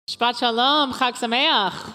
Shabbat Shalom, Chag Sameach.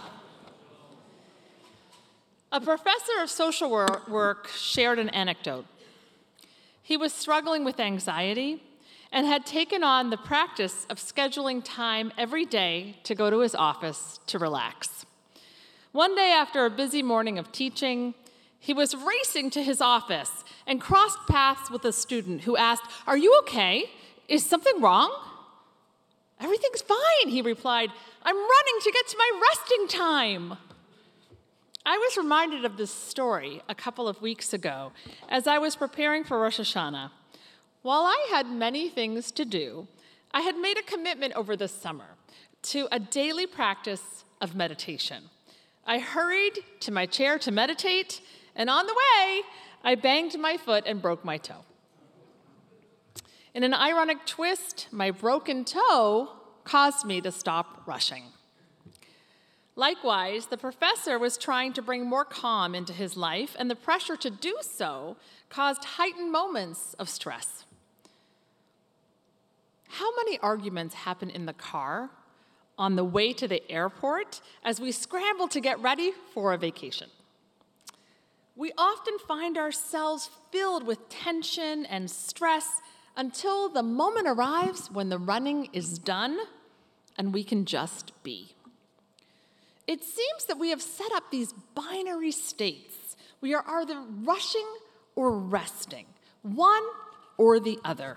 A professor of social work shared an anecdote. He was struggling with anxiety and had taken on the practice of scheduling time every day to go to his office to relax. One day after a busy morning of teaching, he was racing to his office and crossed paths with a student who asked, "Are you okay? Is something wrong?" "Everything's fine," he replied. "I'm running to get to my resting time." I was reminded of this story a couple of weeks ago as I was preparing for Rosh Hashanah. While I had many things to do, I had made a commitment over the summer to a daily practice of meditation. I hurried to my chair to meditate, and on the way, I banged my foot and broke my toe. In an ironic twist, my broken toe caused me to stop rushing. Likewise, the professor was trying to bring more calm into his life, and the pressure to do so caused heightened moments of stress. How many arguments happen in the car on the way to the airport as we scramble to get ready for a vacation? We often find ourselves filled with tension and stress until the moment arrives when the running is done and we can just be. It seems that we have set up these binary states. We are either rushing or resting, one or the other.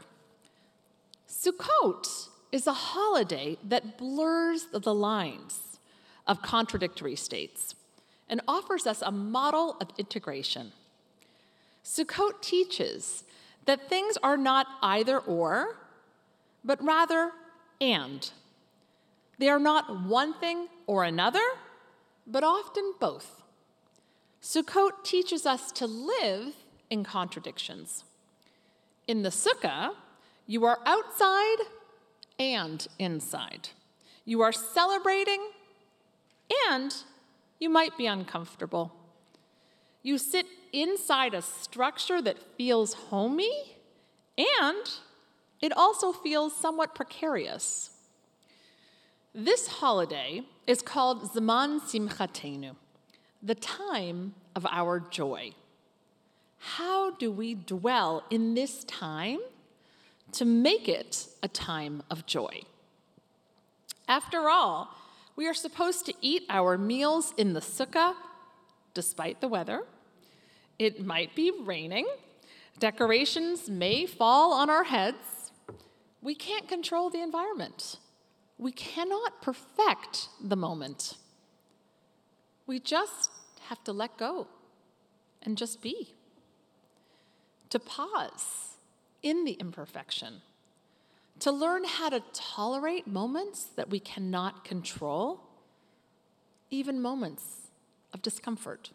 Sukkot is a holiday that blurs the lines of contradictory states and offers us a model of integration. Sukkot teaches that things are not either or, but rather and. They are not one thing or another, but often both. Sukkot teaches us to live in contradictions. In the sukkah, you are outside and inside. You are celebrating and you might be uncomfortable. You sit inside a structure that feels homey, and it also feels somewhat precarious. This holiday is called Zaman Simchatenu, the time of our joy. How do we dwell in this time to make it a time of joy? After all, we are supposed to eat our meals in the sukkah despite the weather. It might be raining. Decorations may fall on our heads. We can't control the environment. We cannot perfect the moment. We just have to let go and just be. To pause in the imperfection. To learn how to tolerate moments that we cannot control, even moments of discomfort.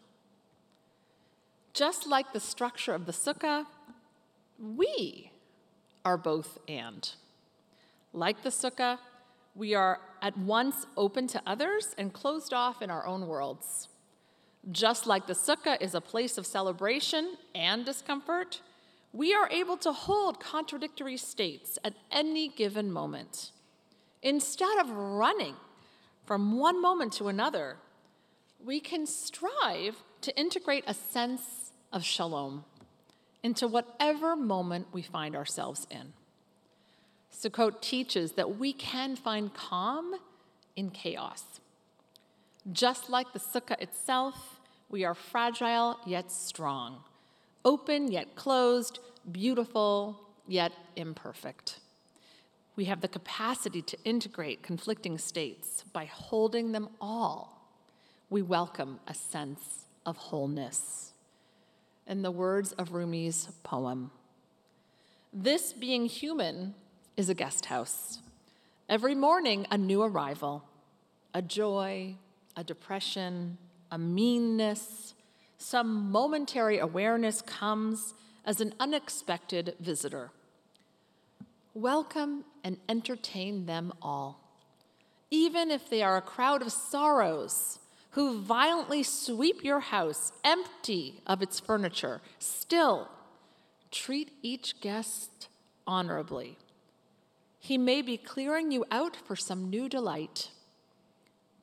Just like the structure of the sukkah, we are both and. Like the sukkah, we are at once open to others and closed off in our own worlds. Just like the sukkah is a place of celebration and discomfort, we are able to hold contradictory states at any given moment. Instead of running from one moment to another, we can strive to integrate a sense of shalom into whatever moment we find ourselves in. Sukkot teaches that we can find calm in chaos. Just like the sukkah itself, we are fragile yet strong, open yet closed, beautiful yet imperfect. We have the capacity to integrate conflicting states by holding them all. We welcome a sense of wholeness. In the words of Rumi's poem, "This being human is a guest house. Every morning, a new arrival, a joy, a depression, a meanness, some momentary awareness comes as an unexpected visitor. Welcome and entertain them all, even if they are a crowd of sorrows who violently sweep your house empty of its furniture. Still, treat each guest honorably. He may be clearing you out for some new delight.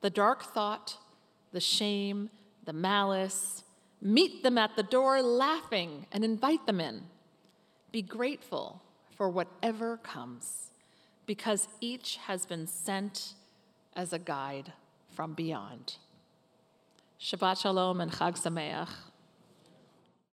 the dark thought, the shame, the malice. Meet them at the door laughing and invite them in. Be grateful for whatever comes, because each has been sent as a guide from beyond. Shabbat Shalom and Chag Sameach.